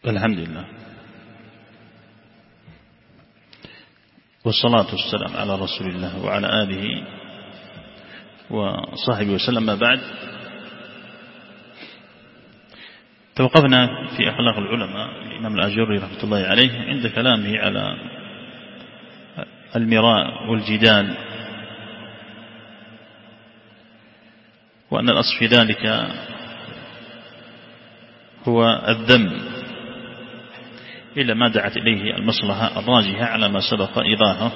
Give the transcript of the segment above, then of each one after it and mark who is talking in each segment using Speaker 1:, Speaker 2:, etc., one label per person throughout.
Speaker 1: الحمد لله والصلاة والسلام على رسول الله وعلى آله وصحبه وسلم. ما بعد، توقفنا في أخلاق العلماء الإمام الآجري رحمة الله عليه عند كلامه على المراء والجدال، وأن الأصل في ذلك هو الذم إلا ما دعت إليه المصلحة الراجحة على ما سبق إيضاحه.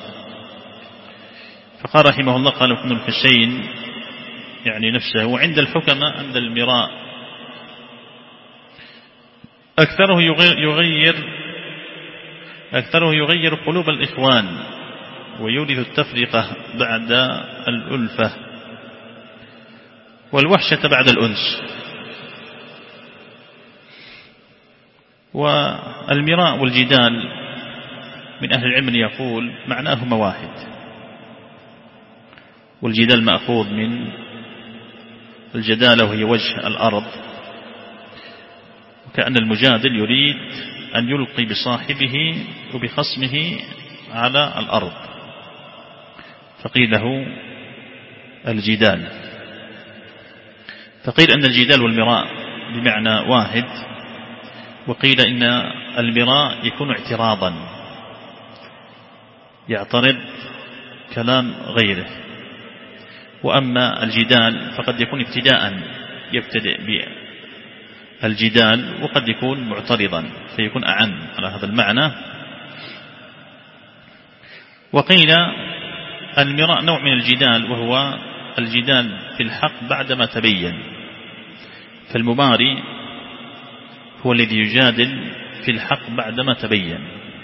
Speaker 1: فقال رحمه الله: قال ابن الحسين يعني نفسه: وعند الحكماء أن المراء أكثره يغير قلوب الإخوان ويورث التفرقة بعد الألفة والوحشة بعد الأنس. والمراء والجدال من أهل العلم يقول معناهما واحد، والجدال مأخوذ من الجدالة وهي وجه الأرض، وكأن المجادل يريد أن يلقي بصاحبه وبخصمه على الأرض، فقيل له الجدال. فقيل أن الجدال والمراء بمعنى واحد، وقيل إن المراء يكون اعتراضا، يعترض كلام غيره، وأما الجدال فقد يكون ابتداء، يبتدئ بالجدال، وقد يكون معترضا فيكون أعم على هذا المعنى. وقيل المراء نوع من الجدال، وهو الجدال في الحق بعدما تبين، فالمماري هو الذي يجادل في الحق بعدما تبين.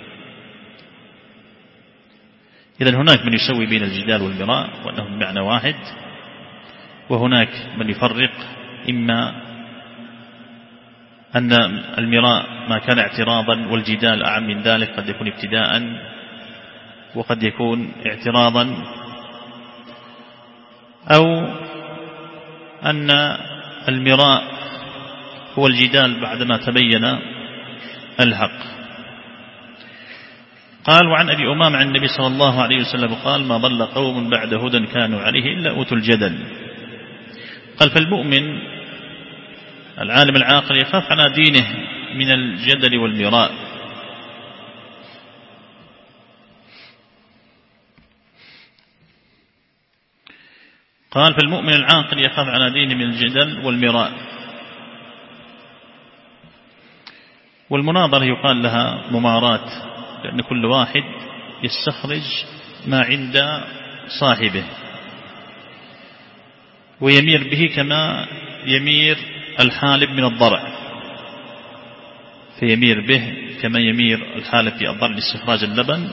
Speaker 1: إذن هناك من يسوي بين الجدال والمراء وأنهم بمعنى واحد، وهناك من يفرق، إما أن المراء ما كان اعتراضا والجدال أعم من ذلك، قد يكون ابتداء وقد يكون اعتراضا، أو أن المراء هو الجدال بعدما تبين الحق. قال: وعن أبي أمامة عن النبي صلى الله عليه وسلم قال: ما ضل قوم بعد هدى كانوا عليه إلا أوتوا الجدل. قال: فالمؤمن العالم العاقل يخاف على دينه من الجدل والمراء. قال: فالمؤمن العاقل يخاف على دينه من الجدل والمراء. والمناظرة يقال لها ممارات، لأن كل واحد يستخرج ما عند صاحبه ويمير به كما يمير الحالب من الضرع، فيمير به كما يمير الحالب في الضرع لاستخراج اللبن،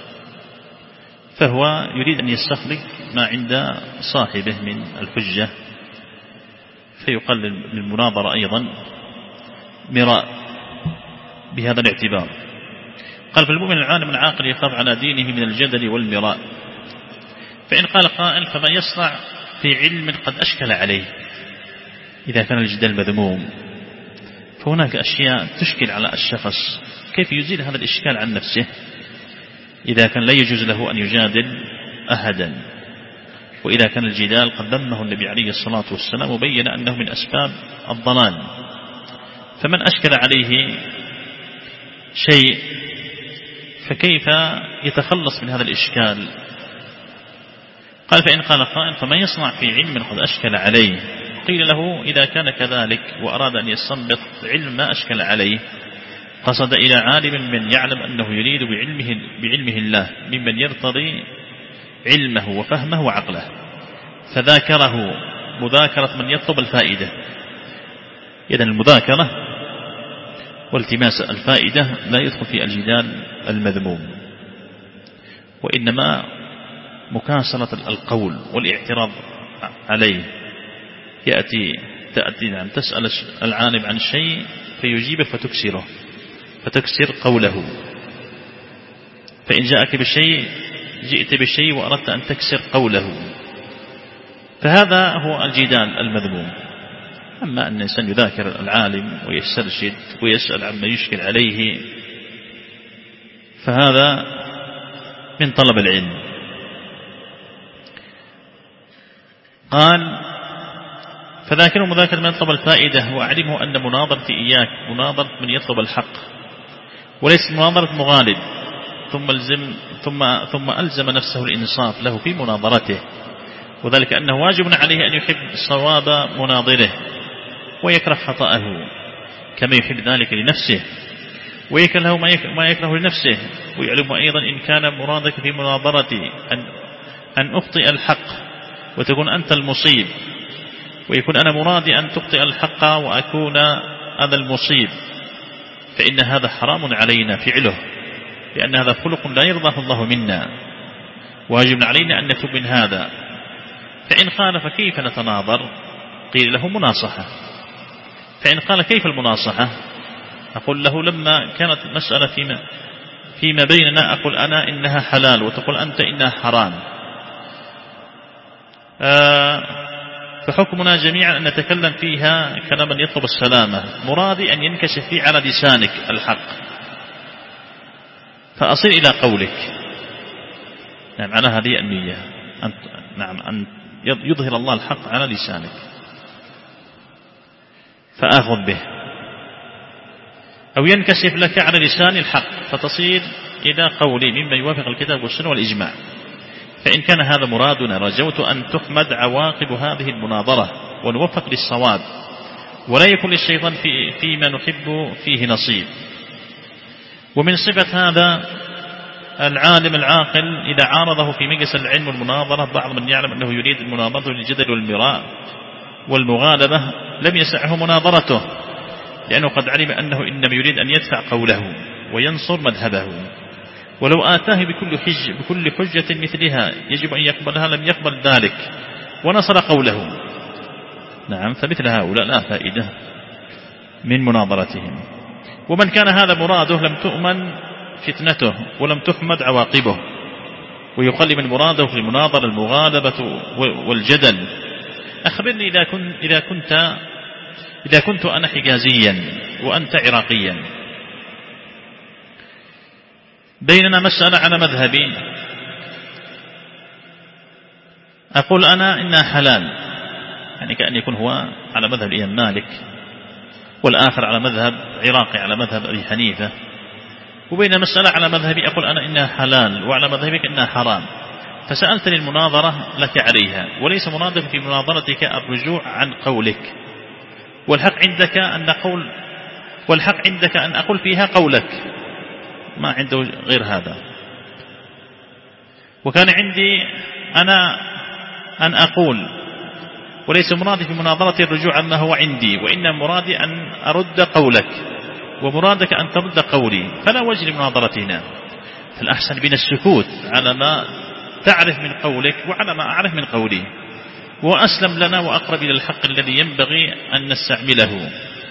Speaker 1: فهو يريد أن يستخرج ما عند صاحبه من الحجة، فيقال للمناظرة أيضا مراء بهذا الاعتبار. قال: فالمؤمن العالم العاقل يخاف على دينه من الجدل والمراء. فإن قال قائل: فما يصنع في علم قد أشكل عليه؟ إذا كان الجدال مذموم فهناك أشياء تشكل على الشخص، كيف يزيل هذا الإشكال عن نفسه إذا كان لا يجوز له أن يجادل أحدا؟ وإذا كان الجدال قد ذمه النبي عليه الصلاة والسلام وبين أنه من أسباب الضلال، فمن أشكل عليه شيء فكيف يتخلص من هذا الإشكال؟ قال: فإن قال قائل: فما يصنع في علم قد أشكل عليه؟ قيل له: إذا كان كذلك وأراد أن يستنبط علم ما أشكل عليه، قصد إلى عالم من يعلم أنه يريد بعلمه الله ممن يرتضي علمه وفهمه وعقله، فذاكره مذاكرة من يطلب الفائدة. إذن المذاكرة والتماس الفائدة لا يدخل في الجدال المذموم، وإنما مكاسرة القول والاعتراض عليه. تأتي تسأل العالم عن شيء فيجيبك فتكسر قوله، فإن جاءك بالشيء جئت بالشيء وأردت أن تكسر قوله، فهذا هو الجدال المذموم. أما أن الإنسان يذاكر العالم ويسترشد ويسأل عما يشكل عليه فهذا من طلب العلم. قال فذاكر مذاكر من يطلب الفائدة، وأعلمه أن مناظرتي إياك مناظرة من يطلب الحق وليس مناظرة مغالب، ثم ألزم نفسه الإنصاف له في مناظرته، وذلك أنه واجب عليه أن يحب صواب مناظره ويكره خطأه كما يحب ذلك لنفسه، ويكره ما يكره لنفسه، ويعلم أيضا إن كان مرادك في مناظرتي أن أخطئ الحق وتكون أنت المصيب، ويكون أنا مرادي أن تخطئ الحق وأكون أنا المصيب، فإن هذا حرام علينا فعله، لأن هذا خلق لا يرضاه الله منا، واجب علينا أن نتوب من هذا. فإن قال فكيف نتناظر؟ قيل له مناصحة. فإن قال كيف المناصحة؟ أقول له لما كانت مسألة فيما بيننا أقول أنا إنها حلال وتقول أنت إنها حرام، فحكمنا جميعا أن نتكلم فيها كلاما يطلب السلامة، مرادي أن ينكشف لي على لسانك الحق فأصل إلى قولك. نعم على هذه النية أن يظهر الله الحق على لسانك فآخذ به، أو ينكشف لك على لسان الحق فتصير إلى قولي مما يوافق الكتاب والسنة والإجماع. فإن كان هذا مرادنا رجوت أن تحمد عواقب هذه المناظرة ونوفق للصواب، ولا يكون للشيطان فيما نحب فيه نصيب. ومن صفة هذا العالم العاقل إذا عارضه في مجلس العلم والمناظرة بعض من يعلم أنه يريد المناظرة للجدل والمراء والمغالبة لم يسعه مناظرته، لأنه قد علم أنه إنما يريد أن يدفع قوله وينصر مذهبه، ولو آتاه بكل حجة مثلها يجب أن يقبلها لم يقبل ذلك ونصر قوله. نعم، فمثل هؤلاء لا فائدة من مناظرتهم. ومن كان هذا مراده لم تؤمن فتنته ولم تحمد عواقبه، ويقل من مراده في المناظرة المغالبة والجدل. أخبرني إذا كنت أنا حجازيا وأنت عراقيا، بيننا مسألة على مذهبي، أقول أنا إنها حلال، يعني كأن يكون هو على مذهب الإمام مالك والآخر على مذهب عراقي على مذهب أبي حنيفة، وبين مسألة على مذهبي أقول أنا إنها حلال وعلى مذهبك إنها حرام، فسألتني المناظرة لك عليها، وليس مرادك في مناظرتك الرجوع عن قولك، والحق عندك أن أقول فيها قولك، ما عنده غير هذا. وكان عندي أنا أن أقول، وليس مرادي في مناظرة الرجوع عما هو عندي، وإن مرادي أن أرد قولك، ومرادك أن ترد قولي، فلا وجه لمناظرتنا. فالأحسن بنا السكوت على ما تعرف من قولك وعلى ما أعرف من قولي، وأسلم لنا وأقرب إلى الحق الذي ينبغي أن نستعمله.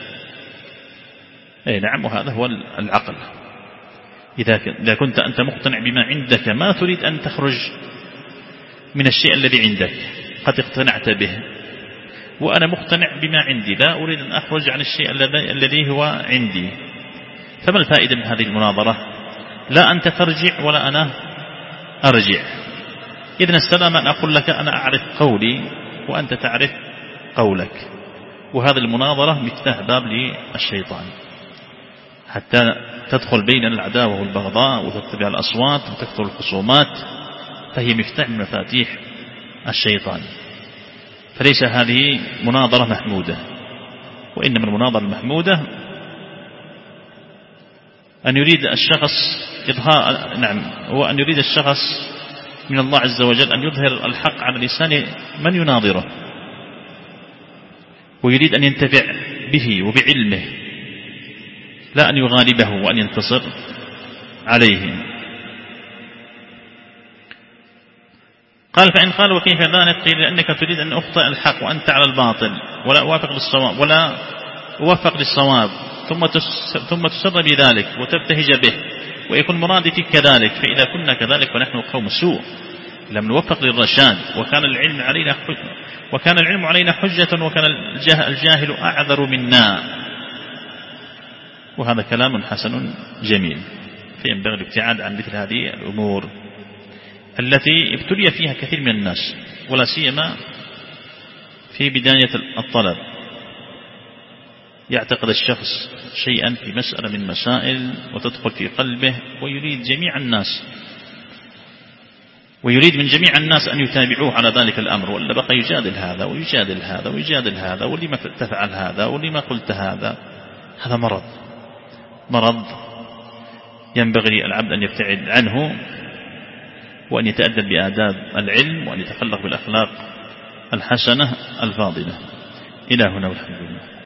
Speaker 1: أي نعم، وهذا هو العقل. إذا كنت أنت مقتنع بما عندك ما تريد أن تخرج من الشيء الذي عندك، قد اقتنعت به، وأنا مقتنع بما عندي لا أريد أن أخرج عن الشيء الذي هو عندي، فما الفائدة من هذه المناظرة؟ لا أنت ترجع ولا أنا أرجع. إذن السلام أن أقول لك أنا أعرف قولي وأنت تعرف قولك، وهذه المناظرة مفتاح باب للشيطان حتى تدخل بين العداوة والبغضاء وتتبع الأصوات وتكثر الخصومات، فهي مفتاح من مفاتيح الشيطان. فليس هذه مناظرة محمودة، وإنما المناظرة المحمودة أن يريد الشخص هو أن يريد الشخص من الله عز وجل أن يظهر الحق على لسان من يناظره، ويريد أن ينتفع به وبعلمه، لا أن يغالبه وأن ينتصر عليه. قال فإن قال وكيف ذلك؟ قيل لأنك تريد أن أخطئ الحق وأنت على الباطل ولا أوفق للصواب ثم تسر بذلك وتبتهج به، ويكون مرادي فيك كذلك، فإذا كنا كذلك فنحن قوم سوء، لم نوفق للرشاد، وكان العلم علينا حجة، وكان الجاهل أعذر منا. وهذا كلام حسن جميل. فينبغي الابتعاد عن مثل هذه الأمور التي ابتلي فيها كثير من الناس، ولا سيما في بداية الطلب. يعتقد الشخص شيئا في مسألة من مسائل وتدخل في قلبه، ويريد من جميع الناس أن يتابعوه على ذلك الأمر، ولا بقى يجادل هذا ويجادل هذا ويجادل هذا، واللي ما تفعل هذا واللي ما قلت هذا. هذا مرض ينبغي العبد أن يبتعد عنه، وأن يتأدب بآداب العلم، وأن يتخلق بالأخلاق الحسنة الفاضلة. إلى هنا والحمد لله.